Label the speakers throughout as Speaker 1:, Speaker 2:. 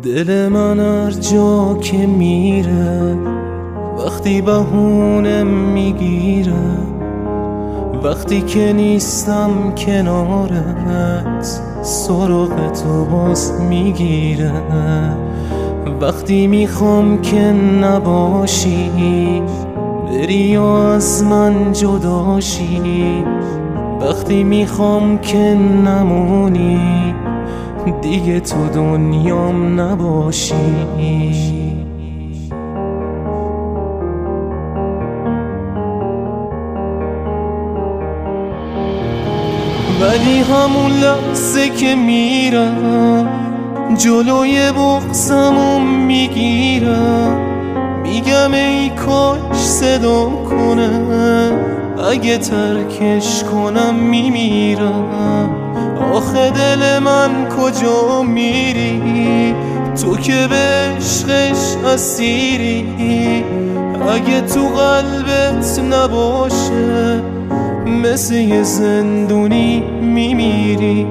Speaker 1: دل من هر جا که میره وقتی بهونم میگیره، وقتی که نیستم کنارت سراغ تو باز میگیره، وقتی میخوام که نباشی بری یا از من جداشی، وقتی میخوام که نمونی دیگه تو دنیام نباشی. ولی همون لحظه که میرم جلوی بغضمو میگیرم، میگم ای کاش صدام کنه، اگه ترکش کنم میمیرم. آخه دل من کجا میری تو که به عشقش اسیری، اگه تو قلبت نباشه مثل یه زندونی میمیری.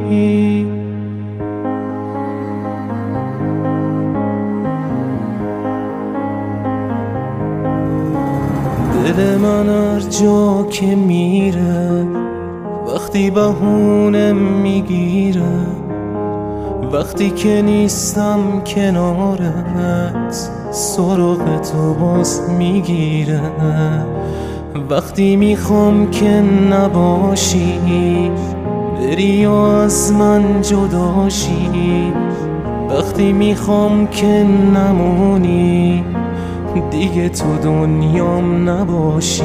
Speaker 1: دل من هر جا که میره وقتی بهونم میگیره، وقتی که نیستم کنارت سراغ تو باز میگیره، وقتی میخوام که نباشی بری یا از من جداشی، وقتی میخوام که نمونی دیگه تو دنیام نباشی.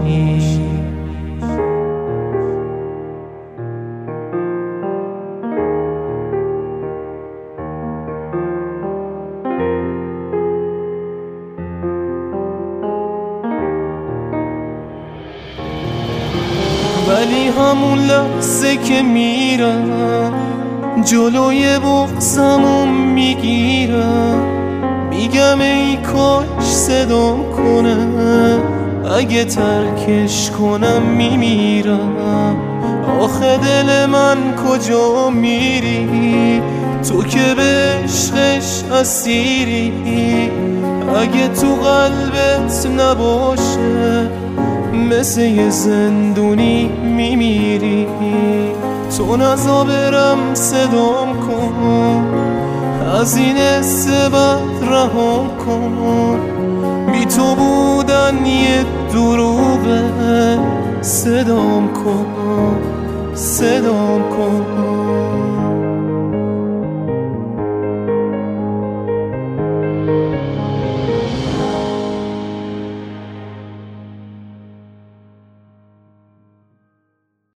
Speaker 1: ولی همون لحظه که میرم جلوی بغضمو میگیرم، میگم ای کاش صدام کنه، اگه ترکش کنم میمیرم. آخه دل من کجا میری تو که به عشقش اسیری، اگه تو قلبت نباشه مثل یه زندونی میمیری. تو نزا برم صدام کن، از این بد رهام کن، بی تو بودن یه دروغه، صدام کن صدام کن.